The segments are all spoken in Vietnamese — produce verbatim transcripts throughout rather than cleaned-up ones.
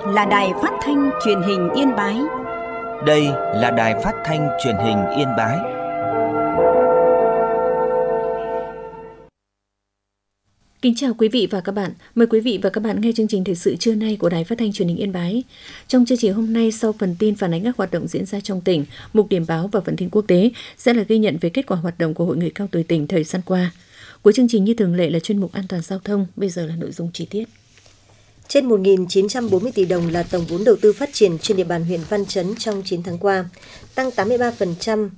là Đài Phát thanh Truyền hình Yên Bái. Đây là Đài Phát thanh Truyền hình Yên Bái. Kính chào quý vị và các bạn. Mời quý vị và các bạn nghe chương trình thời sự trưa nay của Đài Phát thanh Truyền hình Yên Bái. Trong chương trình hôm nay, sau phần tin phản ánh các hoạt động diễn ra trong tỉnh, mục điểm báo và phần tin quốc tế sẽ là ghi nhận về kết quả hoạt động của Hội người cao tuổi tỉnh thời gian qua. Cuối chương trình như thường lệ là chuyên mục an toàn giao thông. Bây giờ là nội dung chi tiết. Trên một nghìn chín trăm bốn mươi tỷ đồng là tổng vốn đầu tư phát triển trên địa bàn huyện Văn Chấn trong chín tháng qua, tăng tám mươi ba phần trăm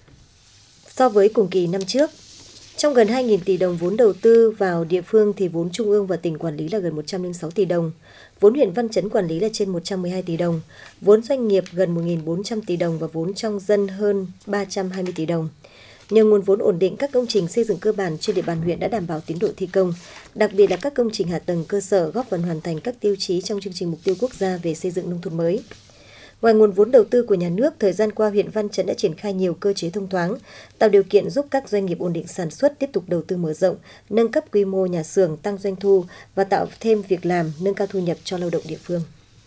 so với cùng kỳ năm trước. Trong gần hai nghìn tỷ đồng vốn đầu tư vào địa phương thì vốn trung ương và tỉnh quản lý là gần một trăm lẻ sáu tỷ đồng, vốn huyện Văn Chấn quản lý là trên một trăm mười hai tỷ đồng, vốn doanh nghiệp gần một nghìn bốn trăm tỷ đồng và vốn trong dân hơn ba trăm hai mươi tỷ đồng. Nhờ nguồn vốn ổn định, các công trình xây dựng cơ bản trên địa bàn huyện đã đảm bảo tiến độ thi công, đặc biệt là các công trình hạ tầng cơ sở góp phần hoàn thành các tiêu chí trong chương trình mục tiêu quốc gia về xây dựng nông thôn mới. Ngoài nguồn vốn đầu tư của nhà nước, thời gian qua huyện Văn Chấn đã triển khai nhiều cơ chế thông thoáng, tạo điều kiện giúp các doanh nghiệp ổn định sản xuất, tiếp tục đầu tư mở rộng, nâng cấp quy mô nhà xưởng, tăng doanh thu và tạo thêm việc làm, nâng cao thu nhập cho lao động địa phương.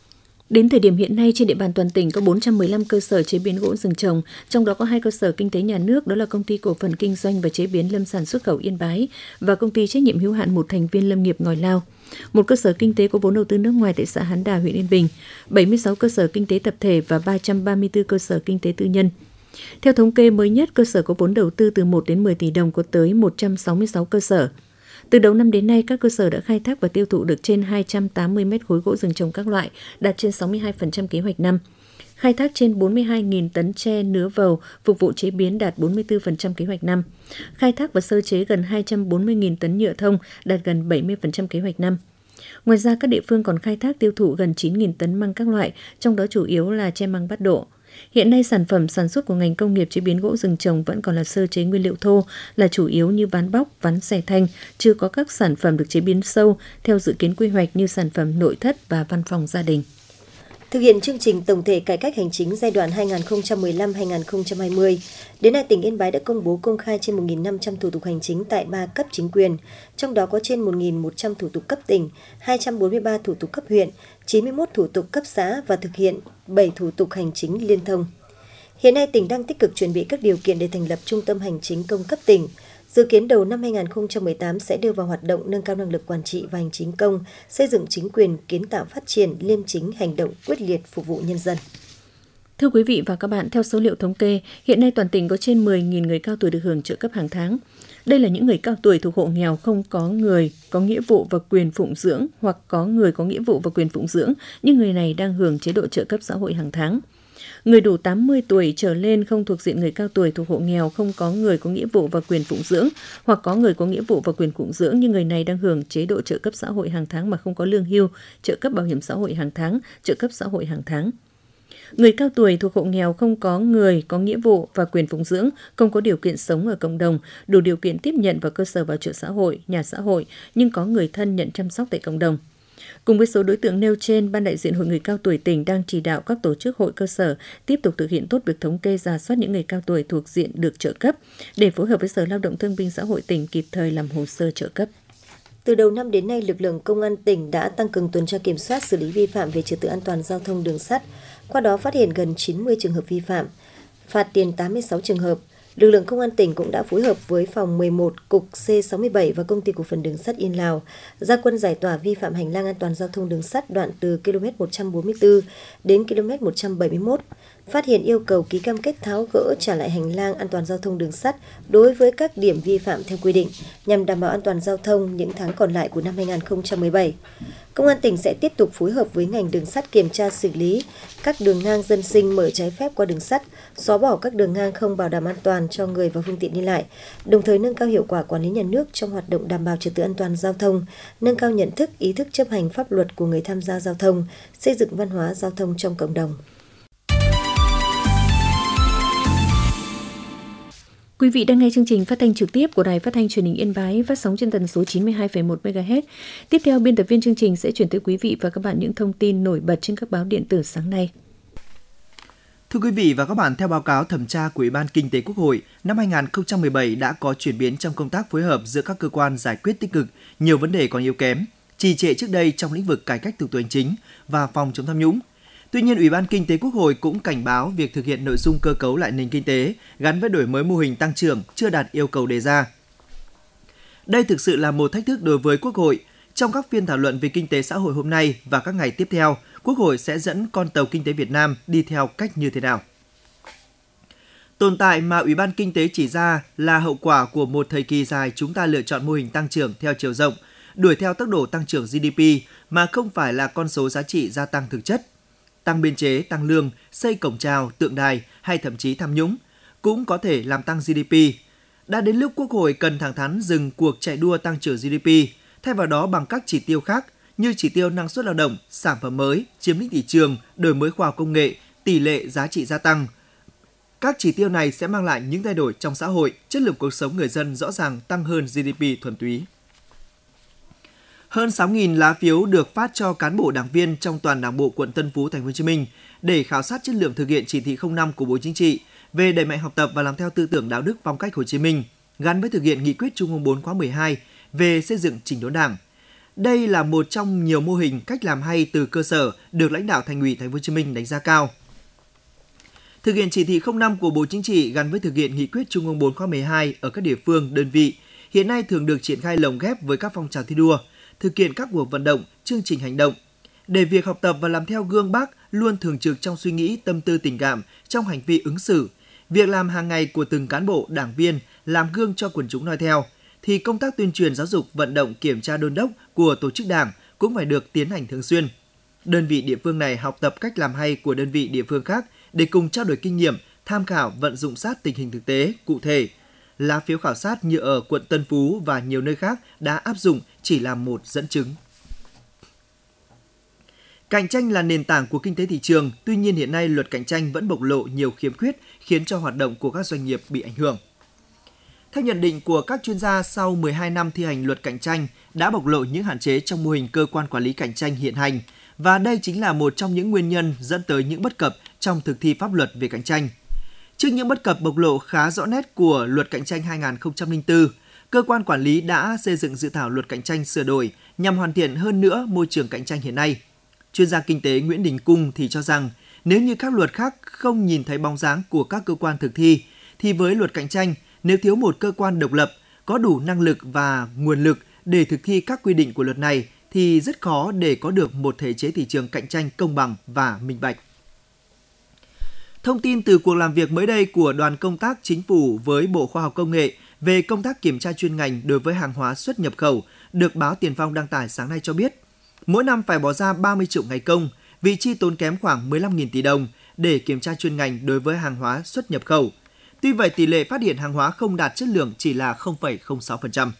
Đến thời điểm hiện nay, trên địa bàn toàn tỉnh có bốn trăm mười lăm cơ sở chế biến gỗ rừng trồng, trong đó có hai cơ sở kinh tế nhà nước, đó là Công ty Cổ phần Kinh doanh và Chế biến Lâm sản Xuất khẩu Yên Bái và Công ty Trách nhiệm hữu hạn một thành viên lâm nghiệp Ngòi Lao. Một cơ sở kinh tế có vốn đầu tư nước ngoài tại xã Hán Đà, huyện Yên Bình, bảy mươi sáu cơ sở kinh tế tập thể và ba trăm ba mươi tư cơ sở kinh tế tư nhân. Theo thống kê mới nhất, cơ sở có vốn đầu tư từ một đến mười tỷ đồng có tới một trăm sáu mươi sáu cơ sở. Từ đầu năm đến nay, các cơ sở đã khai thác và tiêu thụ được trên hai trăm tám mươi mét khối gỗ rừng trồng các loại, đạt trên sáu mươi hai phần trăm kế hoạch năm. Khai thác trên bốn mươi hai nghìn tấn tre nứa vầu, phục vụ chế biến đạt bốn mươi tư phần trăm kế hoạch năm. Khai thác và sơ chế gần hai trăm bốn mươi nghìn tấn nhựa thông, đạt gần bảy mươi phần trăm kế hoạch năm. Ngoài ra, các địa phương còn khai thác tiêu thụ gần chín nghìn tấn măng các loại, trong đó chủ yếu là tre măng Bát Độ. Hiện nay, sản phẩm sản xuất của ngành công nghiệp chế biến gỗ rừng trồng vẫn còn là sơ chế nguyên liệu thô, là chủ yếu như ván bóc, ván xẻ thanh, chưa có các sản phẩm được chế biến sâu theo dự kiến quy hoạch như sản phẩm nội thất và văn phòng gia đình. Thực hiện chương trình tổng thể cải cách hành chính giai đoạn hai nghìn không trăm mười lăm đến hai nghìn không trăm hai mươi, đến nay tỉnh Yên Bái đã công bố công khai trên một nghìn năm trăm thủ tục hành chính tại ba cấp chính quyền, trong đó có trên một nghìn một trăm thủ tục cấp tỉnh, hai trăm bốn mươi ba thủ tục cấp huyện, chín mươi mốt thủ tục cấp xã và thực hiện bảy thủ tục hành chính liên thông. Hiện nay tỉnh đang tích cực chuẩn bị các điều kiện để thành lập trung tâm hành chính công cấp tỉnh. Dự kiến đầu năm hai nghìn không trăm mười tám sẽ đưa vào hoạt động, nâng cao năng lực quản trị và hành chính công, xây dựng chính quyền kiến tạo phát triển, liêm chính, hành động quyết liệt phục vụ nhân dân. Thưa quý vị và các bạn, theo số liệu thống kê, hiện nay toàn tỉnh có trên mười nghìn người cao tuổi được hưởng trợ cấp hàng tháng. Đây là những người cao tuổi thuộc hộ nghèo không có người có nghĩa vụ và quyền phụng dưỡng hoặc có người có nghĩa vụ và quyền phụng dưỡng, nhưng người này đang hưởng chế độ trợ cấp xã hội hàng tháng. Người đủ tám mươi tuổi trở lên không thuộc diện người cao tuổi thuộc hộ nghèo không có người có nghĩa vụ và quyền phụng dưỡng hoặc có người có nghĩa vụ và quyền phụng dưỡng nhưng người này đang hưởng chế độ trợ cấp xã hội hàng tháng mà không có lương hưu, trợ cấp bảo hiểm xã hội hàng tháng, trợ cấp xã hội hàng tháng. Người cao tuổi thuộc hộ nghèo không có người có nghĩa vụ và quyền phụng dưỡng, không có điều kiện sống ở cộng đồng, đủ điều kiện tiếp nhận vào cơ sở bảo trợ xã hội, nhà xã hội nhưng có người thân nhận chăm sóc tại cộng đồng. Cùng với số đối tượng nêu trên, Ban đại diện Hội người cao tuổi tỉnh đang chỉ đạo các tổ chức hội cơ sở tiếp tục thực hiện tốt việc thống kê rà soát những người cao tuổi thuộc diện được trợ cấp để phối hợp với Sở Lao động Thương binh Xã hội tỉnh kịp thời làm hồ sơ trợ cấp. Từ đầu năm đến nay, lực lượng công an tỉnh đã tăng cường tuần tra kiểm soát xử lý vi phạm về trật tự an toàn giao thông đường sắt, qua đó phát hiện gần chín mươi trường hợp vi phạm, phạt tiền tám mươi sáu trường hợp. Lực lượng công an tỉnh cũng đã phối hợp với phòng mười một, cục C sáu mươi bảy và Công ty Cổ phần Đường sắt Yên Lào ra quân giải tỏa vi phạm hành lang an toàn giao thông đường sắt đoạn từ ki lô mét một trăm bốn mươi tư đến ki lô mét một trăm bảy mươi mốt, phát hiện yêu cầu ký cam kết tháo gỡ trả lại hành lang an toàn giao thông đường sắt đối với các điểm vi phạm theo quy định nhằm đảm bảo an toàn giao thông những tháng còn lại của năm hai nghìn không trăm mười bảy. Công an tỉnh sẽ tiếp tục phối hợp với ngành đường sắt kiểm tra xử lý các đường ngang dân sinh mở trái phép qua đường sắt, xóa bỏ các đường ngang không bảo đảm an toàn cho người và phương tiện đi lại, đồng thời nâng cao hiệu quả quản lý nhà nước trong hoạt động đảm bảo trật tự an toàn giao thông, nâng cao nhận thức, ý thức chấp hành pháp luật của người tham gia giao thông, xây dựng văn hóa giao thông trong cộng đồng. Quý vị đang nghe chương trình phát thanh trực tiếp của Đài Phát thanh Truyền hình Yên Bái, phát sóng trên tần số chín mươi hai phẩy một mê ga héc. Tiếp theo, biên tập viên chương trình sẽ chuyển tới quý vị và các bạn những thông tin nổi bật trên các báo điện tử sáng nay. Thưa quý vị và các bạn, theo báo cáo thẩm tra của Ủy ban Kinh tế Quốc hội, năm hai nghìn không trăm mười bảy đã có chuyển biến trong công tác phối hợp giữa các cơ quan giải quyết tích cực nhiều vấn đề còn yếu kém. trì trệ trước đây trong lĩnh vực cải cách thủ tục hành chính và phòng chống tham nhũng. Tuy nhiên, Ủy ban Kinh tế Quốc hội cũng cảnh báo việc thực hiện nội dung cơ cấu lại nền kinh tế gắn với đổi mới mô hình tăng trưởng chưa đạt yêu cầu đề ra. Đây thực sự là một thách thức đối với Quốc hội. Trong các phiên thảo luận về kinh tế xã hội hôm nay và các ngày tiếp theo, Quốc hội sẽ dẫn con tàu kinh tế Việt Nam đi theo cách như thế nào? Tồn tại mà Ủy ban Kinh tế chỉ ra là hậu quả của một thời kỳ dài chúng ta lựa chọn mô hình tăng trưởng theo chiều rộng, đuổi theo tốc độ tăng trưởng giê đê pê mà không phải là con số giá trị gia tăng thực chất. Tăng biên chế, tăng lương, xây cổng chào, tượng đài hay thậm chí tham nhũng cũng có thể làm tăng giê đê pê. Đã đến lúc Quốc hội cần thẳng thắn dừng cuộc chạy đua tăng trưởng giê đê pê, thay vào đó bằng các chỉ tiêu khác như chỉ tiêu năng suất lao động, sản phẩm mới, chiếm lĩnh thị trường, đổi mới khoa học công nghệ, tỷ lệ giá trị gia tăng. Các chỉ tiêu này sẽ mang lại những thay đổi trong xã hội, chất lượng cuộc sống người dân rõ ràng tăng hơn giê đê pê thuần túy. Hơn sáu nghìn lá phiếu được phát cho cán bộ đảng viên trong toàn Đảng bộ quận Tân Phú, Thành phố Hồ Chí Minh để khảo sát chất lượng thực hiện chỉ thị không năm của Bộ Chính trị về đẩy mạnh học tập và làm theo tư tưởng đạo đức phong cách Hồ Chí Minh, gắn với thực hiện nghị quyết Trung ương bốn khóa mười hai về xây dựng chỉnh đốn Đảng. Đây là một trong nhiều mô hình cách làm hay từ cơ sở được lãnh đạo Thành ủy Thành phố Hồ Chí Minh đánh giá cao. Thực hiện chỉ thị không năm của Bộ Chính trị gắn với thực hiện nghị quyết Trung ương bốn khóa mười hai ở các địa phương, đơn vị hiện nay thường được triển khai lồng ghép với các phong trào thi đua, thực hiện các cuộc vận động, chương trình hành động, để việc học tập và làm theo gương Bác luôn thường trực trong suy nghĩ, tâm tư, tình cảm, trong hành vi ứng xử. Việc làm hàng ngày của từng cán bộ, đảng viên làm gương cho quần chúng noi theo, thì công tác tuyên truyền giáo dục, vận động, kiểm tra đôn đốc của tổ chức đảng cũng phải được tiến hành thường xuyên. Đơn vị địa phương này học tập cách làm hay của đơn vị địa phương khác để cùng trao đổi kinh nghiệm, tham khảo, vận dụng sát tình hình thực tế, cụ thể. Lá phiếu khảo sát như ở quận Tân Phú và nhiều nơi khác đã áp dụng chỉ là một dẫn chứng. Cạnh tranh là nền tảng của kinh tế thị trường, tuy nhiên hiện nay luật cạnh tranh vẫn bộc lộ nhiều khiếm khuyết khiến cho hoạt động của các doanh nghiệp bị ảnh hưởng. Theo nhận định của các chuyên gia, sau mười hai năm thi hành luật cạnh tranh đã bộc lộ những hạn chế trong mô hình cơ quan quản lý cạnh tranh hiện hành, và đây chính là một trong những nguyên nhân dẫn tới những bất cập trong thực thi pháp luật về cạnh tranh. Trước những bất cập bộc lộ khá rõ nét của luật cạnh tranh hai nghìn không trăm lẻ bốn, cơ quan quản lý đã xây dựng dự thảo luật cạnh tranh sửa đổi nhằm hoàn thiện hơn nữa môi trường cạnh tranh hiện nay. Chuyên gia kinh tế Nguyễn Đình Cung thì cho rằng nếu như các luật khác không nhìn thấy bóng dáng của các cơ quan thực thi, thì với luật cạnh tranh, nếu thiếu một cơ quan độc lập, có đủ năng lực và nguồn lực để thực thi các quy định của luật này, thì rất khó để có được một thể chế thị trường cạnh tranh công bằng và minh bạch. Thông tin từ cuộc làm việc mới đây của đoàn công tác Chính phủ với Bộ Khoa học Công nghệ về công tác kiểm tra chuyên ngành đối với hàng hóa xuất nhập khẩu được báo Tiền Phong đăng tải sáng nay cho biết, mỗi năm phải bỏ ra ba mươi triệu ngày công, vị chi tốn kém khoảng mười lăm nghìn tỷ đồng để kiểm tra chuyên ngành đối với hàng hóa xuất nhập khẩu. Tuy vậy, tỷ lệ phát hiện hàng hóa không đạt chất lượng chỉ là không phẩy không sáu phần trăm.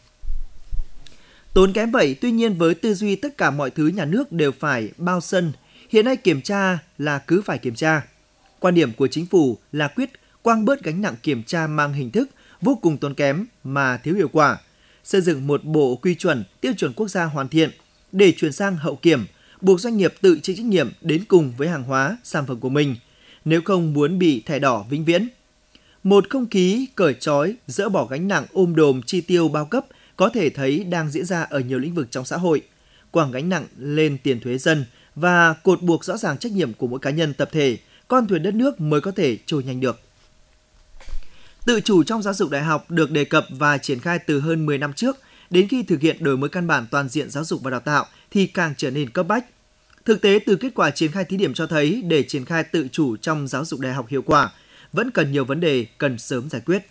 Tốn kém vậy, tuy nhiên với tư duy tất cả mọi thứ nhà nước đều phải bao sân, hiện nay kiểm tra là cứ phải kiểm tra. Quan điểm của chính phủ là quyết quăng bớt gánh nặng kiểm tra mang hình thức vô cùng tốn kém mà thiếu hiệu quả, xây dựng một bộ quy chuẩn, tiêu chuẩn quốc gia hoàn thiện để chuyển sang hậu kiểm, buộc doanh nghiệp tự chịu trách nhiệm đến cùng với hàng hóa, sản phẩm của mình, nếu không muốn bị thẻ đỏ vĩnh viễn. Một không khí cởi trói, dỡ bỏ gánh nặng ôm đồm chi tiêu bao cấp có thể thấy đang diễn ra ở nhiều lĩnh vực trong xã hội, quẳng gánh nặng lên tiền thuế dân và cột buộc rõ ràng trách nhiệm của mỗi cá nhân tập thể, con thuyền đất nước mới có thể trôi nhanh được. Tự chủ trong giáo dục đại học được đề cập và triển khai từ hơn mười năm trước, đến khi thực hiện đổi mới căn bản toàn diện giáo dục và đào tạo thì càng trở nên cấp bách. Thực tế, từ kết quả triển khai thí điểm cho thấy để triển khai tự chủ trong giáo dục đại học hiệu quả, vẫn cần nhiều vấn đề cần sớm giải quyết.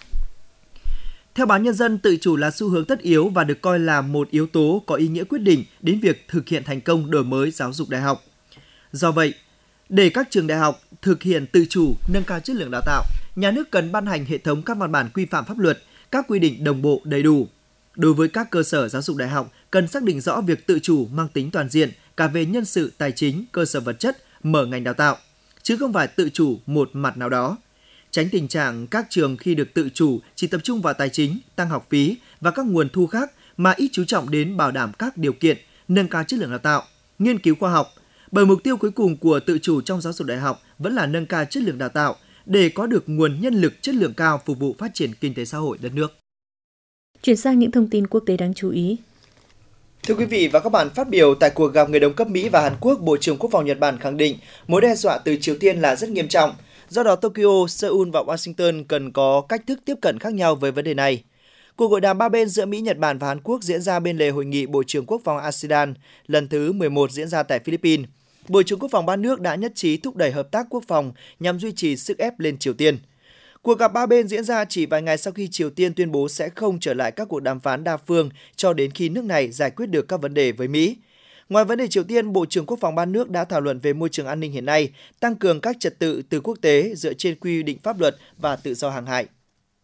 Theo báo Nhân dân, tự chủ là xu hướng tất yếu và được coi là một yếu tố có ý nghĩa quyết định đến việc thực hiện thành công đổi mới giáo dục đại học. Do vậy, để các trường đại học thực hiện tự chủ, nâng cao chất lượng đào tạo, nhà nước cần ban hành hệ thống các văn bản quy phạm pháp luật, các quy định đồng bộ đầy đủ. Đối với các cơ sở giáo dục đại học, cần xác định rõ việc tự chủ mang tính toàn diện cả về nhân sự, tài chính, cơ sở vật chất, mở ngành đào tạo, chứ không phải tự chủ một mặt nào đó. Tránh tình trạng các trường khi được tự chủ chỉ tập trung vào tài chính, tăng học phí và các nguồn thu khác mà ít chú trọng đến bảo đảm các điều kiện, nâng cao chất lượng đào tạo, nghiên cứu khoa học. Bởi mục tiêu cuối cùng của tự chủ trong giáo dục đại học vẫn là nâng cao chất lượng đào tạo để có được nguồn nhân lực chất lượng cao phục vụ phát triển kinh tế xã hội đất nước. Chuyển sang những thông tin quốc tế đáng chú ý. Thưa quý vị và các bạn, phát biểu tại cuộc gặp người đồng cấp Mỹ và Hàn Quốc, Bộ trưởng Quốc phòng Nhật Bản khẳng định mối đe dọa từ Triều Tiên là rất nghiêm trọng. Do đó, Tokyo, Seoul và Washington cần có cách thức tiếp cận khác nhau với vấn đề này. Cuộc hội đàm ba bên giữa Mỹ, Nhật Bản và Hàn Quốc diễn ra bên lề hội nghị Bộ trưởng Quốc phòng a sê an lần thứ mười một diễn ra tại Philippines. Bộ trưởng Quốc phòng ba nước đã nhất trí thúc đẩy hợp tác quốc phòng nhằm duy trì sức ép lên Triều Tiên. Cuộc gặp ba bên diễn ra chỉ vài ngày sau khi Triều Tiên tuyên bố sẽ không trở lại các cuộc đàm phán đa phương cho đến khi nước này giải quyết được các vấn đề với Mỹ. Ngoài vấn đề Triều Tiên, Bộ trưởng Quốc phòng ba nước đã thảo luận về môi trường an ninh hiện nay, tăng cường các trật tự từ quốc tế dựa trên quy định pháp luật và tự do hàng hải.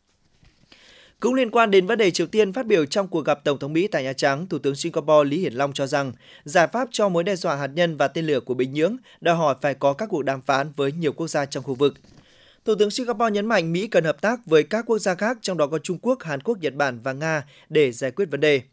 Cũng liên quan đến vấn đề Triều Tiên, phát biểu trong cuộc gặp Tổng thống Mỹ tại Nhà Trắng, Thủ tướng Singapore Lý Hiển Long cho rằng giải pháp cho mối đe dọa hạt nhân và tên lửa của Bình Nhưỡng đòi hỏi phải có các cuộc đàm phán với nhiều quốc gia trong khu vực. Thủ tướng Singapore nhấn mạnh Mỹ cần hợp tác với các quốc gia khác, trong đó có Trung Quốc, Hàn Quốc, Nhật Bản và Nga để giải quyết vấn đề.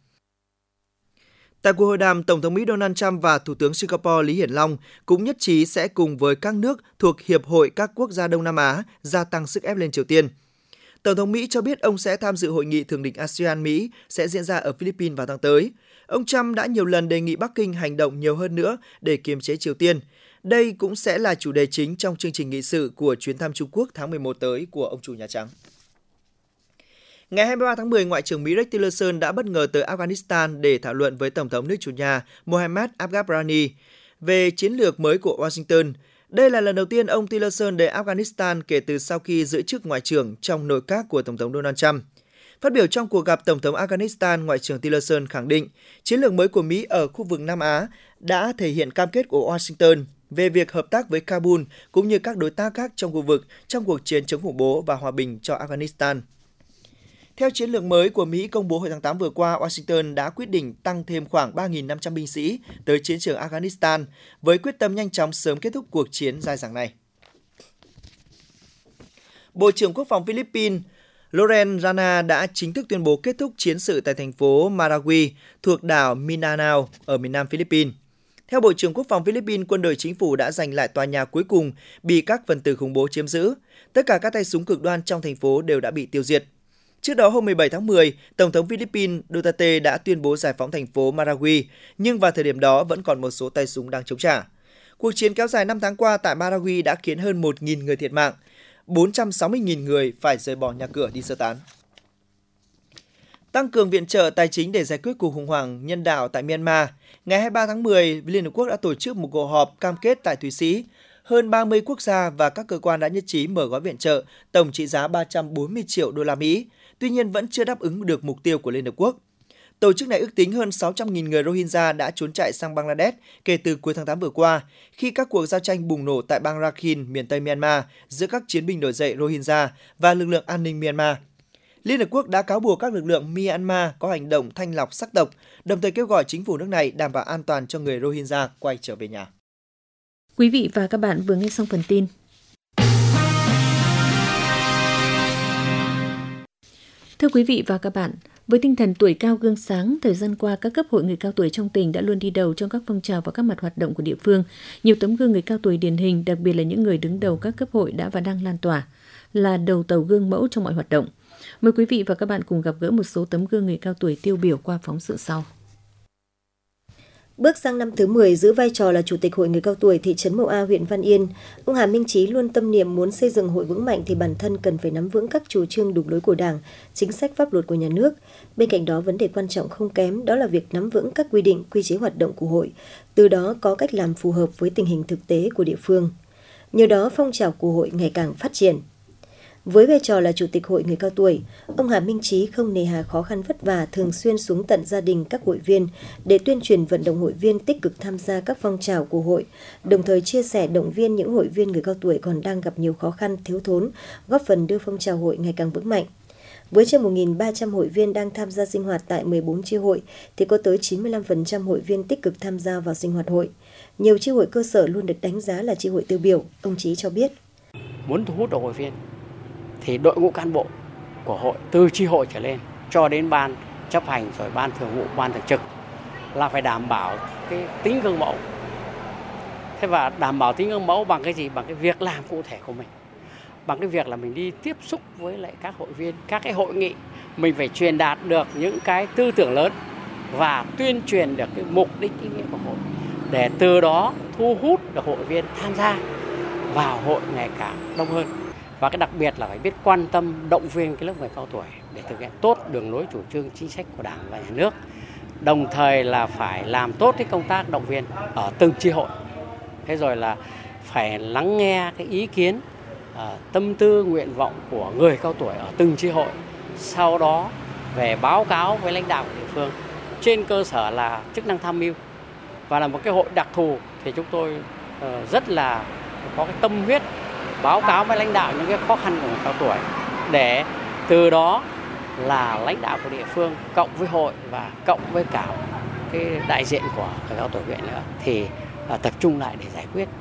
Tại cuộc hội đàm, Tổng thống Mỹ Donald Trump và Thủ tướng Singapore Lý Hiển Long cũng nhất trí sẽ cùng với các nước thuộc Hiệp hội các quốc gia Đông Nam Á gia tăng sức ép lên Triều Tiên. Tổng thống Mỹ cho biết ông sẽ tham dự hội nghị thượng đỉnh a sê an-Mỹ sẽ diễn ra ở Philippines vào tháng tới. Ông Trump đã nhiều lần đề nghị Bắc Kinh hành động nhiều hơn nữa để kiềm chế Triều Tiên. Đây cũng sẽ là chủ đề chính trong chương trình nghị sự của chuyến thăm Trung Quốc tháng mười một tới của ông chủ Nhà Trắng. Ngày hai mươi ba tháng mười, Ngoại trưởng Mỹ Rex Tillerson đã bất ngờ tới Afghanistan để thảo luận với Tổng thống nước chủ nhà Mohammad Abghani về chiến lược mới của Washington. Đây là lần đầu tiên ông Tillerson đến Afghanistan kể từ sau khi giữ chức Ngoại trưởng trong nội các của Tổng thống Donald Trump. Phát biểu trong cuộc gặp Tổng thống Afghanistan, Ngoại trưởng Tillerson khẳng định chiến lược mới của Mỹ ở khu vực Nam Á đã thể hiện cam kết của Washington về việc hợp tác với Kabul cũng như các đối tác khác trong khu vực trong cuộc chiến chống khủng bố và hòa bình cho Afghanistan. Theo chiến lược mới của Mỹ công bố hồi tháng tám vừa qua, Washington đã quyết định tăng thêm khoảng ba nghìn năm trăm binh sĩ tới chiến trường Afghanistan với quyết tâm nhanh chóng sớm kết thúc cuộc chiến dai dẳng này. Bộ trưởng Quốc phòng Philippines Loren Rana đã chính thức tuyên bố kết thúc chiến sự tại thành phố Marawi thuộc đảo Mindanao ở miền nam Philippines. Theo Bộ trưởng Quốc phòng Philippines, quân đội chính phủ đã giành lại tòa nhà cuối cùng bị các phần tử khủng bố chiếm giữ. Tất cả các tay súng cực đoan trong thành phố đều đã bị tiêu diệt. Trước đó, hôm mười bảy tháng mười, Tổng thống Philippines Duterte đã tuyên bố giải phóng thành phố Marawi, nhưng vào thời điểm đó vẫn còn một số tay súng đang chống trả. Cuộc chiến kéo dài năm tháng qua tại Marawi đã khiến hơn một nghìn người thiệt mạng, bốn trăm sáu mươi nghìn người phải rời bỏ nhà cửa đi sơ tán. Tăng cường viện trợ tài chính để giải quyết cuộc khủng hoảng nhân đạo tại Myanmar. Ngày hai mươi ba tháng mười, Liên Hợp Quốc đã tổ chức một cuộc họp cam kết tại Thụy Sĩ. Hơn ba mươi quốc gia và các cơ quan đã nhất trí mở gói viện trợ tổng trị giá ba trăm bốn mươi triệu đô la Mỹ, tuy nhiên vẫn chưa đáp ứng được mục tiêu của Liên Hợp Quốc. Tổ chức này ước tính hơn sáu trăm nghìn người Rohingya đã trốn chạy sang Bangladesh kể từ cuối tháng tám vừa qua, khi các cuộc giao tranh bùng nổ tại bang Rakhine, miền Tây Myanmar giữa các chiến binh nổi dậy Rohingya và lực lượng an ninh Myanmar. Liên Hợp Quốc đã cáo buộc các lực lượng Myanmar có hành động thanh lọc sắc tộc, đồng thời kêu gọi chính phủ nước này đảm bảo an toàn cho người Rohingya quay trở về nhà. Quý vị và các bạn vừa nghe xong phần tin. Thưa quý vị và các bạn, với tinh thần tuổi cao gương sáng, thời gian qua các cấp hội người cao tuổi trong tỉnh đã luôn đi đầu trong các phong trào và các mặt hoạt động của địa phương. Nhiều tấm gương người cao tuổi điển hình, đặc biệt là những người đứng đầu các cấp hội đã và đang lan tỏa, là đầu tàu gương mẫu trong mọi hoạt động. Mời quý vị và các bạn cùng gặp gỡ một số tấm gương người cao tuổi tiêu biểu qua phóng sự sau. Bước sang năm thứ mười giữ vai trò là Chủ tịch Hội người cao tuổi thị trấn Mậu A, huyện Văn Yên, ông Hà Minh Chí luôn tâm niệm muốn xây dựng hội vững mạnh thì bản thân cần phải nắm vững các chủ trương đường lối của Đảng, chính sách pháp luật của nhà nước. Bên cạnh đó, vấn đề quan trọng không kém đó là việc nắm vững các quy định, quy chế hoạt động của hội, từ đó có cách làm phù hợp với tình hình thực tế của địa phương. Nhờ đó, phong trào của hội ngày càng phát triển. Với vai trò là Chủ tịch Hội người cao tuổi, ông Hà Minh Chí không nề hà khó khăn vất vả, thường xuyên xuống tận gia đình các hội viên để tuyên truyền vận động hội viên tích cực tham gia các phong trào của hội, đồng thời chia sẻ động viên những hội viên người cao tuổi còn đang gặp nhiều khó khăn, thiếu thốn, góp phần đưa phong trào hội ngày càng vững mạnh. Với trên một nghìn ba trăm hội viên đang tham gia sinh hoạt tại mười bốn chi hội, thì có tới chín mươi lăm phần trăm hội viên tích cực tham gia vào sinh hoạt hội. Nhiều chi hội cơ sở luôn được đánh giá là chi hội tiêu biểu, ông Chí cho biết. Muốn thu hút được hội viên, thì đội ngũ cán bộ của hội từ chi hội trở lên cho đến ban chấp hành rồi ban thường vụ, ban thường trực là phải đảm bảo cái tính gương mẫu. Thế và đảm bảo tính gương mẫu bằng cái gì? Bằng cái việc làm cụ thể của mình. Bằng cái việc là mình đi tiếp xúc với lại các hội viên, các cái hội nghị, mình phải truyền đạt được những cái tư tưởng lớn và tuyên truyền được cái mục đích ý nghĩa của hội, để từ đó thu hút được hội viên tham gia vào hội ngày càng đông hơn. Và cái đặc biệt là phải biết quan tâm động viên cái lớp người cao tuổi để thực hiện tốt đường lối chủ trương chính sách của Đảng và Nhà nước. Đồng thời là phải làm tốt cái công tác động viên ở từng chi hội. Thế rồi là phải lắng nghe cái ý kiến, tâm tư, nguyện vọng của người cao tuổi ở từng chi hội. Sau đó về báo cáo với lãnh đạo của địa phương. Trên cơ sở là chức năng tham mưu. Và là một cái hội đặc thù thì chúng tôi rất là có cái tâm huyết báo cáo với lãnh đạo những cái khó khăn của người cao tuổi, để từ đó là lãnh đạo của địa phương cộng với hội và cộng với cả cái đại diện của người cao tuổi huyện nữa thì tập trung lại để giải quyết.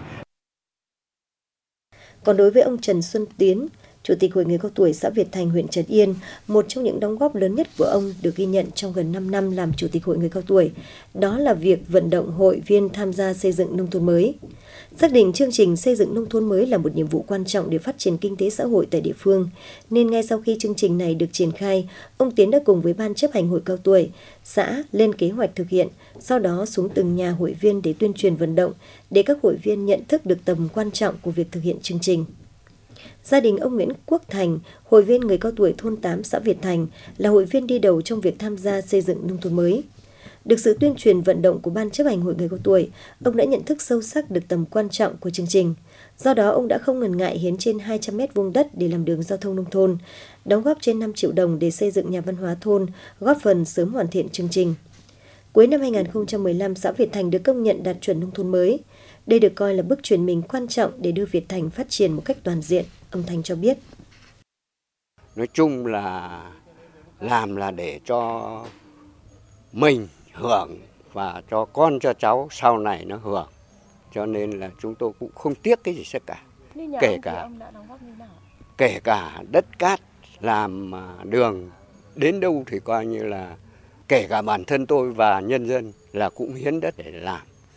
Còn đối với ông Trần Xuân Tiến, Chủ tịch Hội người cao tuổi xã Việt Thành, huyện Trấn Yên, một trong những đóng góp lớn nhất của ông được ghi nhận trong gần năm năm làm Chủ tịch Hội người cao tuổi, đó là việc vận động hội viên tham gia xây dựng nông thôn mới. Xác định chương trình xây dựng nông thôn mới là một nhiệm vụ quan trọng để phát triển kinh tế xã hội tại địa phương, nên ngay sau khi chương trình này được triển khai, ông Tiến đã cùng với Ban chấp hành Hội cao tuổi xã lên kế hoạch thực hiện, sau đó xuống từng nhà hội viên để tuyên truyền vận động, để các hội viên nhận thức được tầm quan trọng của việc thực hiện chương trình. Gia đình ông Nguyễn Quốc Thành, hội viên người cao tuổi thôn tám xã Việt Thành, là hội viên đi đầu trong việc tham gia xây dựng nông thôn mới. Được sự tuyên truyền vận động của Ban chấp hành Hội người cao tuổi, ông đã nhận thức sâu sắc được tầm quan trọng của chương trình. Do đó, ông đã không ngần ngại hiến trên hai trăm mét vuông đất để làm đường giao thông nông thôn, đóng góp trên năm triệu đồng để xây dựng nhà văn hóa thôn, góp phần sớm hoàn thiện chương trình. Cuối năm hai nghìn không trăm mười lăm, xã Việt Thành được công nhận đạt chuẩn nông thôn mới. Đây được coi là bước chuyển mình quan trọng để đưa Việt Thành phát triển một cách toàn diện, ông Thành cho biết. Nói chung là làm là để cho mình hưởng và cho con cho cháu sau này nó hưởng. Cho nên là chúng tôi cũng không tiếc cái gì tất cả. Kể cả kể cả đất cát làm đường đến đâu thì coi như là kể cả bản thân tôi và nhân dân là cũng hiến đất để làm.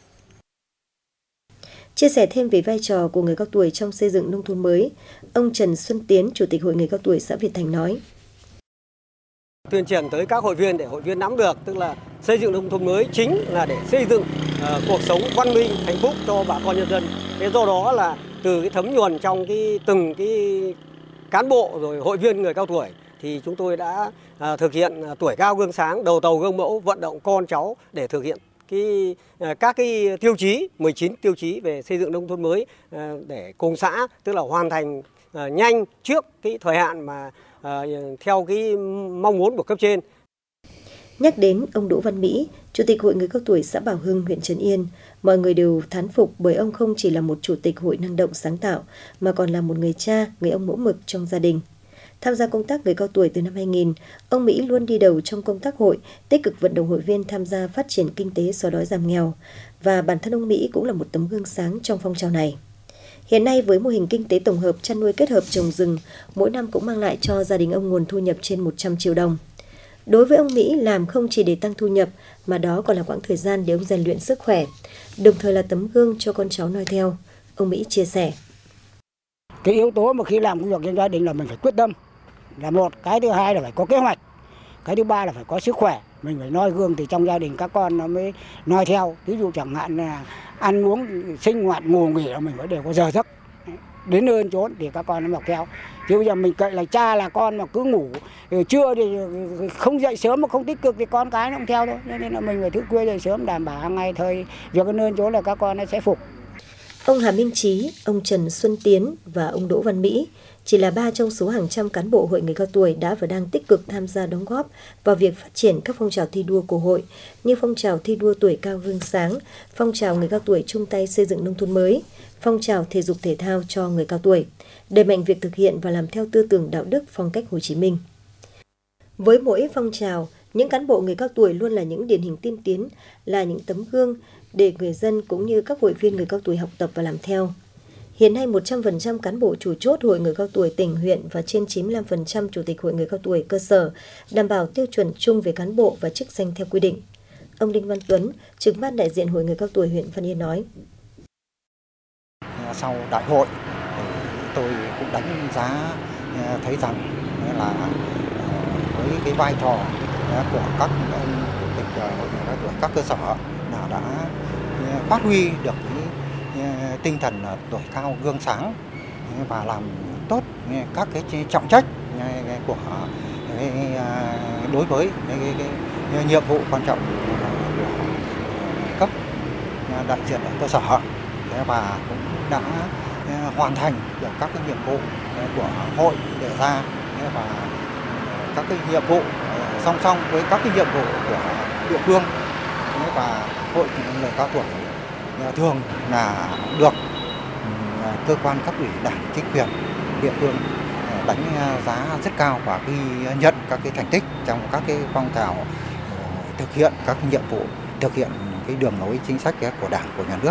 Chia sẻ thêm về vai trò của người cao tuổi trong xây dựng nông thôn mới, ông Trần Xuân Tiến, Chủ tịch Hội người cao tuổi xã Việt Thành nói: Tuyên truyền tới các hội viên để hội viên nắm được, tức là xây dựng nông thôn mới chính là để xây dựng uh, cuộc sống văn minh, hạnh phúc cho bà con nhân dân. Thế do đó là từ cái thấm nhuần trong cái từng cái cán bộ rồi hội viên người cao tuổi thì chúng tôi đã uh, thực hiện uh, tuổi cao gương sáng, đầu tàu gương mẫu, vận động con cháu để thực hiện cái các cái tiêu chí mười chín tiêu chí về xây dựng nông thôn mới để cùng xã, tức là hoàn thành nhanh trước cái thời hạn mà theo cái mong muốn của cấp trên. Nhắc đến ông Đỗ Văn Mỹ, Chủ tịch Hội người cao tuổi xã Bảo Hưng, huyện Trấn Yên, mọi người đều thán phục bởi ông không chỉ là một chủ tịch hội năng động sáng tạo mà còn là một người cha, người ông mẫu mực trong gia đình. Tham gia công tác người cao tuổi từ năm hai nghìn, ông Mỹ luôn đi đầu trong công tác hội, tích cực vận động hội viên tham gia phát triển kinh tế xóa đói giảm nghèo, và bản thân ông Mỹ cũng là một tấm gương sáng trong phong trào này. Hiện nay với mô hình kinh tế tổng hợp chăn nuôi kết hợp trồng rừng, mỗi năm cũng mang lại cho gia đình ông nguồn thu nhập trên một trăm triệu đồng. Đối với ông Mỹ, làm không chỉ để tăng thu nhập mà đó còn là quãng thời gian để ông rèn luyện sức khỏe, đồng thời là tấm gương cho con cháu noi theo. Ông Mỹ chia sẻ: Cái yếu tố mà khi làm công việc trong gia đình là mình phải quyết tâm, là một. Cái thứ hai là phải có kế hoạch. Cái thứ ba là phải có sức khỏe. Mình phải noi gương thì trong gia đình các con nó mới noi theo. Ví dụ chẳng hạn là ăn uống, sinh hoạt, ngủ nghỉ là mình phải đều có giờ giấc. Đến nơi đến chốn thì các con nó học theo. Chứ bây giờ mình cậy là cha là con mà cứ ngủ trưa thì không dậy sớm mà không tích cực thì con cái nó không theo thôi. Nên là mình phải thức khuya dậy sớm đảm bảo hàng ngày thời việc đến nơi đến chốn là các con nó sẽ phục. Ông Hà Minh Trí, ông Trần Xuân Tiến và ông Đỗ Văn Mỹ chỉ là ba trong số hàng trăm cán bộ hội người cao tuổi đã và đang tích cực tham gia đóng góp vào việc phát triển các phong trào thi đua của hội như phong trào thi đua tuổi cao gương sáng, phong trào người cao tuổi chung tay xây dựng nông thôn mới, phong trào thể dục thể thao cho người cao tuổi, đẩy mạnh việc thực hiện và làm theo tư tưởng đạo đức phong cách Hồ Chí Minh. Với mỗi phong trào, những cán bộ người cao tuổi luôn là những điển hình tiên tiến, là những tấm gương để người dân cũng như các hội viên người cao tuổi học tập và làm theo. Hiện nay một trăm phần trăm cán bộ chủ chốt hội người cao tuổi tỉnh, huyện và trên chín mươi lăm phần trăm chủ tịch hội người cao tuổi cơ sở đảm bảo tiêu chuẩn chung về cán bộ và chức danh theo quy định. Ông Đinh Văn Tuấn, trưởng ban đại diện hội người cao tuổi huyện Văn Yên nói: Sau đại hội, tôi cũng đánh giá thấy rằng là với cái vai trò của các ông chủ tịch hội người cao tuổi các cơ sở là đã phát huy được cái tinh thần tuổi cao gương sáng và làm tốt các cái trọng trách của đối với cái, cái, cái nhiệm vụ quan trọng của cấp đại diện ở cơ sở, và cũng đã hoàn thành được các cái nhiệm vụ của hội đề ra, và các cái nhiệm vụ song song với các cái nhiệm vụ của địa phương, và hội người cao tuổi thường là được cơ quan cấp ủy đảng chính quyền địa phương đánh giá rất cao và ghi nhận các cái thành tích trong các cái phong trào thực hiện các cái nhiệm vụ, thực hiện cái đường lối chính sách của Đảng, của nhà nước.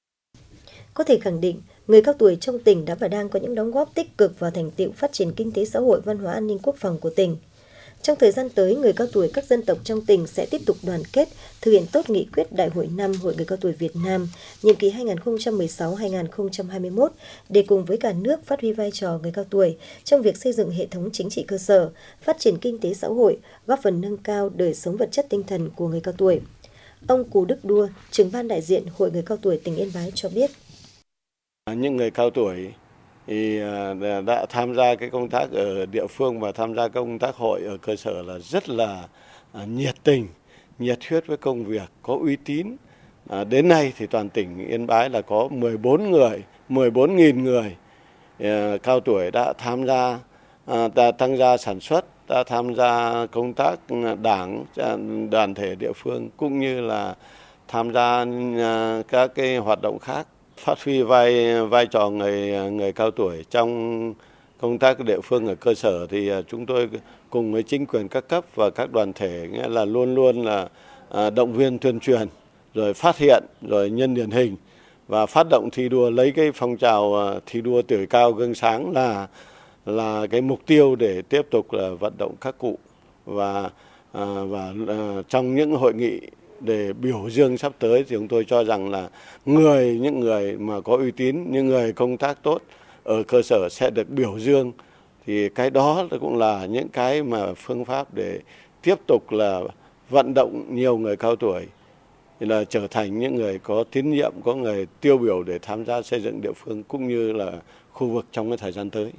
Có thể khẳng định, người cao tuổi trong tỉnh đã và đang có những đóng góp tích cực vào thành tựu phát triển kinh tế xã hội, văn hóa, an ninh quốc phòng của tỉnh. Trong thời gian tới, người cao tuổi các dân tộc trong tỉnh sẽ tiếp tục đoàn kết, thực hiện tốt nghị quyết Đại hội năm Hội Người Cao Tuổi Việt Nam, nhiệm kỳ hai nghìn không trăm mười sáu đến hai nghìn không trăm hai mươi mốt, để cùng với cả nước phát huy vai trò người cao tuổi trong việc xây dựng hệ thống chính trị cơ sở, phát triển kinh tế xã hội, góp phần nâng cao đời sống vật chất tinh thần của người cao tuổi. Ông Cù Đức Đua, trưởng ban đại diện Hội Người Cao Tuổi tỉnh Yên Bái cho biết. Những người cao tuổi thì đã tham gia cái công tác ở địa phương và tham gia công tác hội ở cơ sở là rất là nhiệt tình, nhiệt huyết với công việc, có uy tín. À, đến nay thì toàn tỉnh Yên Bái là có mười bốn người, mười bốn nghìn người à, cao tuổi đã tham gia, à, đã tham gia sản xuất, đã tham gia công tác đảng, đoàn thể địa phương cũng như là tham gia à, các cái hoạt động khác. Phát huy vai vai trò người người cao tuổi trong công tác địa phương ở cơ sở thì chúng tôi cùng với chính quyền các cấp và các đoàn thể nghĩa là luôn luôn là động viên tuyên truyền, rồi phát hiện, rồi nhân điển hình và phát động thi đua, lấy cái phong trào thi đua tuổi cao gương sáng là là cái mục tiêu để tiếp tục là vận động các cụ và và trong những hội nghị để biểu dương sắp tới thì chúng tôi cho rằng là người những người mà có uy tín, những người công tác tốt ở cơ sở sẽ được biểu dương, thì cái đó cũng là những cái mà phương pháp để tiếp tục là vận động nhiều người cao tuổi là trở thành những người có tín nhiệm, có người tiêu biểu để tham gia xây dựng địa phương cũng như là khu vực trong cái thời gian tới.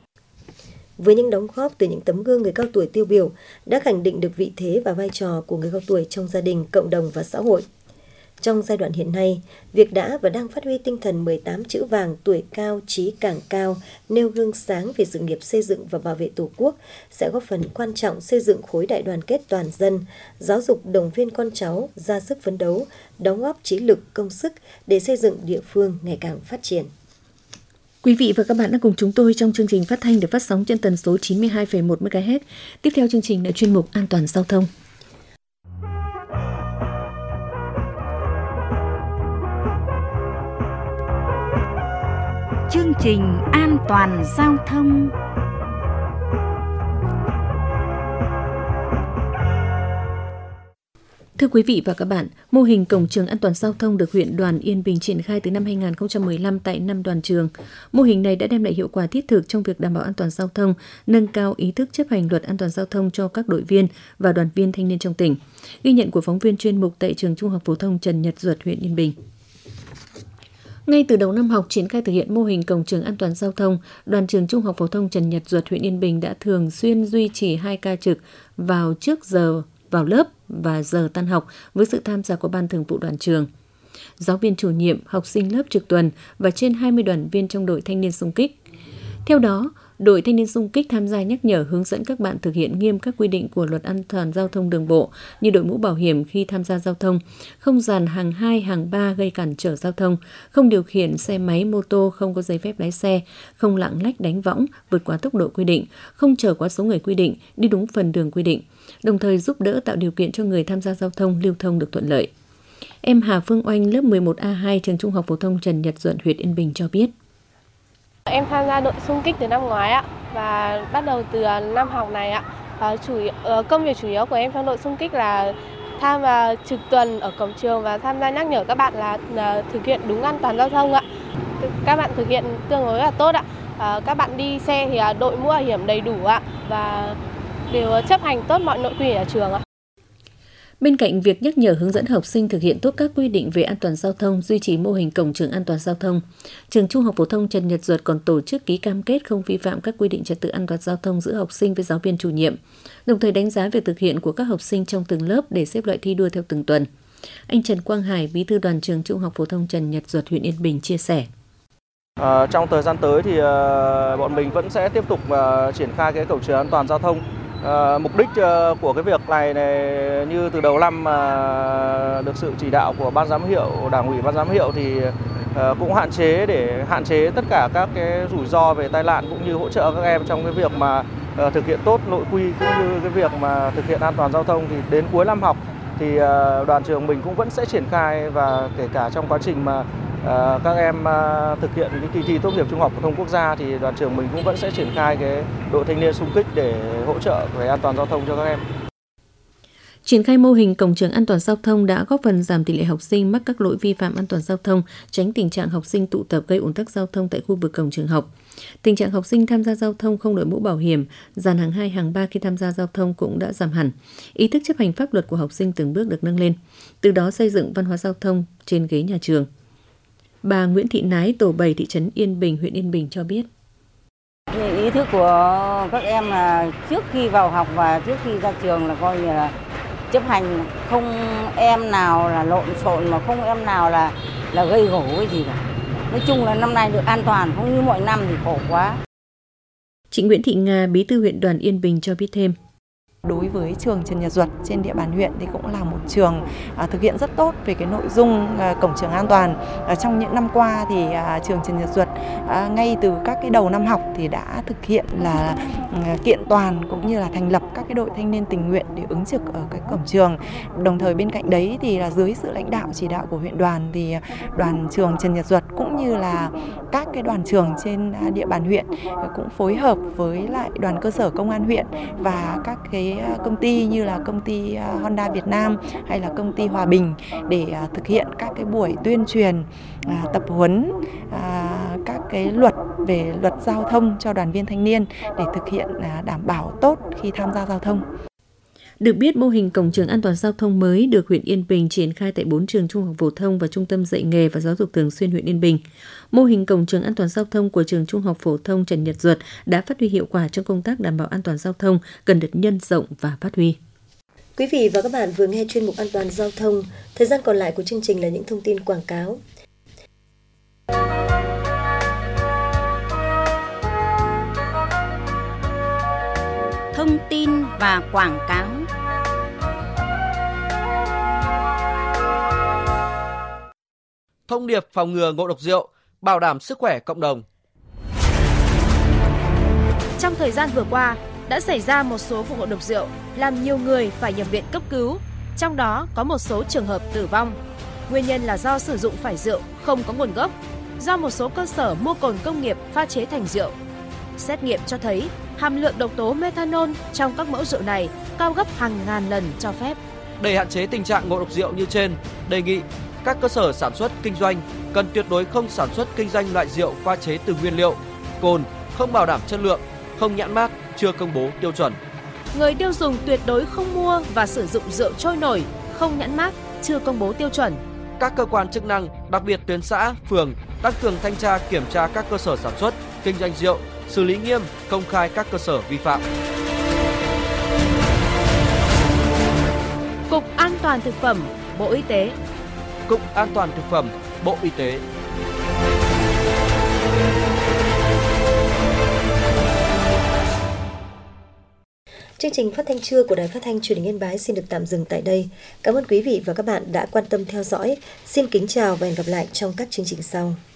Với những đóng góp từ những tấm gương người cao tuổi tiêu biểu đã khẳng định được vị thế và vai trò của người cao tuổi trong gia đình, cộng đồng và xã hội. Trong giai đoạn hiện nay, việc đã và đang phát huy tinh thần mười tám chữ vàng tuổi cao, trí càng cao, nêu gương sáng về sự nghiệp xây dựng và bảo vệ Tổ quốc sẽ góp phần quan trọng xây dựng khối đại đoàn kết toàn dân, giáo dục động viên con cháu ra sức phấn đấu, đóng góp trí lực, công sức để xây dựng địa phương ngày càng phát triển. Quý vị và các bạn đang cùng chúng tôi trong chương trình phát thanh được phát sóng trên tần số chín mươi hai phẩy một mê ga héc. Tiếp theo chương trình là chuyên mục An toàn giao thông. Chương trình An toàn giao thông. Thưa quý vị và các bạn, mô hình cổng trường an toàn giao thông được huyện đoàn Yên Bình triển khai từ năm hai nghìn không trăm mười lăm tại năm đoàn trường. Mô hình này đã đem lại hiệu quả thiết thực trong việc đảm bảo an toàn giao thông, nâng cao ý thức chấp hành luật an toàn giao thông cho các đội viên và đoàn viên thanh niên trong tỉnh. Ghi nhận của phóng viên chuyên mục tại trường Trung học phổ thông Trần Nhật Duật, huyện Yên Bình. Ngay từ đầu năm học triển khai thực hiện mô hình cổng trường an toàn giao thông, đoàn trường Trung học phổ thông Trần Nhật Duật, huyện Yên Bình đã thường xuyên duy trì hai ca trực vào trước giờ vào lớp và giờ tan học với sự tham gia của ban thường vụ đoàn trường, giáo viên chủ nhiệm, học sinh lớp trực tuần và trên hai mươi đoàn viên trong đội thanh niên xung kích. Theo đó, đội thanh niên xung kích tham gia nhắc nhở, hướng dẫn các bạn thực hiện nghiêm các quy định của luật an toàn giao thông đường bộ như đội mũ bảo hiểm khi tham gia giao thông, không dàn hàng hai, hàng ba gây cản trở giao thông, không điều khiển xe máy, mô tô không có giấy phép lái xe, không lạng lách đánh võng, vượt quá tốc độ quy định, không chở quá số người quy định, đi đúng phần đường quy định, đồng thời giúp đỡ tạo điều kiện cho người tham gia giao thông lưu thông được thuận lợi. Em Hà Phương Oanh, lớp mười một A hai, trường Trung học phổ thông Trần Nhật Duật, huyện Yên Bình cho biết. Em tham gia đội xung kích từ năm ngoái ạ, và bắt đầu từ năm học này ạ. À, chủ công việc chủ yếu của em trong đội xung kích là tham gia trực tuần ở cổng trường và tham gia nhắc nhở các bạn là, là thực hiện đúng an toàn giao thông ạ. Các bạn thực hiện tương đối là tốt ạ. À, các bạn đi xe thì đội mũ bảo hiểm đầy đủ ạ và đều chấp hành tốt mọi nội quy ở trường ạ. Bên cạnh việc nhắc nhở hướng dẫn học sinh thực hiện tốt các quy định về an toàn giao thông, duy trì mô hình cổng trường an toàn giao thông, trường Trung học phổ thông Trần Nhật Duật còn tổ chức ký cam kết không vi phạm các quy định trật tự an toàn giao thông giữa học sinh với giáo viên chủ nhiệm, đồng thời đánh giá việc thực hiện của các học sinh trong từng lớp để xếp loại thi đua theo từng tuần. Anh Trần Quang Hải, Bí thư Đoàn trường Trung học phổ thông Trần Nhật Duật, huyện Yên Bình chia sẻ. À, trong thời gian tới thì uh, bọn mình vẫn sẽ tiếp tục uh, triển khai cái cổng trường an toàn giao thông. À, mục đích uh, của cái việc này, này như từ đầu năm mà uh, được sự chỉ đạo của ban giám hiệu, đảng ủy ban giám hiệu thì uh, cũng hạn chế để hạn chế tất cả các cái rủi ro về tai nạn cũng như hỗ trợ các em trong cái việc mà uh, thực hiện tốt nội quy cũng như cái việc mà thực hiện an toàn giao thông. Thì đến cuối năm học thì uh, đoàn trường mình cũng vẫn sẽ triển khai, và kể cả trong quá trình mà À, các em à, thực hiện cái kỳ thi tốt nghiệp trung học phổ thông quốc gia thì đoàn trường mình cũng vẫn sẽ triển khai cái đội thanh niên xung kích để hỗ trợ về an toàn giao thông cho các em. Triển khai mô hình cổng trường an toàn giao thông đã góp phần giảm tỷ lệ học sinh mắc các lỗi vi phạm an toàn giao thông, tránh tình trạng học sinh tụ tập gây ùn tắc giao thông tại khu vực cổng trường học. Tình trạng học sinh tham gia giao thông không đội mũ bảo hiểm, dàn hàng hai, hàng ba khi tham gia giao thông cũng đã giảm hẳn. Ý thức chấp hành pháp luật của học sinh từng bước được nâng lên, từ đó xây dựng văn hóa giao thông trên ghế nhà trường. Bà Nguyễn Thị Nái, tổ bảy, thị trấn Yên Bình, huyện Yên Bình cho biết. Ý thức của các em là trước khi vào học và trước khi ra trường là coi như là chấp hành, không em nào là lộn xộn mà không em nào là là gây gổ cái gì cả. Nói chung là năm nay được an toàn, không như mọi năm thì khổ quá. Chị Nguyễn Thị Nga, Bí thư huyện đoàn Yên Bình cho biết thêm. Đối với trường Trần Nhật Duật trên địa bàn huyện thì cũng là một trường à, thực hiện rất tốt về cái nội dung à, cổng trường an toàn. À, trong những năm qua thì à, trường Trần Nhật Duật à, ngay từ các cái đầu năm học thì đã thực hiện là à, kiện toàn cũng như là thành lập các cái đội thanh niên tình nguyện để ứng trực ở cái cổng trường. Đồng thời bên cạnh đấy thì là dưới sự lãnh đạo chỉ đạo của huyện đoàn thì đoàn trường Trần Nhật Duật cũng như là các cái đoàn trường trên địa bàn huyện cũng phối hợp với lại đoàn cơ sở công an huyện và các cái công ty như là công ty Honda Việt Nam hay là công ty Hòa Bình để thực hiện các cái buổi tuyên truyền, tập huấn các cái luật về luật giao thông cho đoàn viên thanh niên để thực hiện đảm bảo tốt khi tham gia giao thông. Được biết, mô hình cổng trường an toàn giao thông mới được huyện Yên Bình triển khai tại bốn trường trung học phổ thông và trung tâm dạy nghề và giáo dục thường xuyên huyện Yên Bình. Mô hình cổng trường an toàn giao thông của trường Trung học phổ thông Trần Nhật Duật đã phát huy hiệu quả trong công tác đảm bảo an toàn giao thông, cần được nhân rộng và phát huy. Quý vị và các bạn vừa nghe chuyên mục An toàn giao thông. Thời gian còn lại của chương trình là những thông tin quảng cáo. Thông tin và quảng cáo. Thông điệp phòng ngừa ngộ độc rượu, bảo đảm sức khỏe cộng đồng. Trong thời gian vừa qua, đã xảy ra một số vụ ngộ độc rượu làm nhiều người phải nhập viện cấp cứu, trong đó có một số trường hợp tử vong. Nguyên nhân là do sử dụng phải rượu không có nguồn gốc, do một số cơ sở mua cồn công nghiệp pha chế thành rượu. Xét nghiệm cho thấy hàm lượng độc tố methanol trong các mẫu rượu này cao gấp hàng ngàn lần cho phép. Để hạn chế tình trạng ngộ độc rượu như trên, đề nghị các cơ sở sản xuất kinh doanh cần tuyệt đối không sản xuất kinh doanh loại rượu pha chế từ nguyên liệu, cồn, không bảo đảm chất lượng, không nhãn mác, chưa công bố tiêu chuẩn. Người tiêu dùng tuyệt đối không mua và sử dụng rượu trôi nổi, không nhãn mác, chưa công bố tiêu chuẩn. Các cơ quan chức năng, đặc biệt tuyến xã, phường, tăng cường thanh tra kiểm tra các cơ sở sản xuất, kinh doanh rượu, xử lý nghiêm, công khai các cơ sở vi phạm. Cục An toàn thực phẩm, Bộ Y tế. Cục An toàn thực phẩm, Bộ Y tế. Chương trình phát thanh trưa của Đài Phát thanh Truyền hình Yên Bái xin được tạm dừng tại đây. Cảm ơn quý vị và các bạn đã quan tâm theo dõi. Xin kính chào và hẹn gặp lại trong các chương trình sau.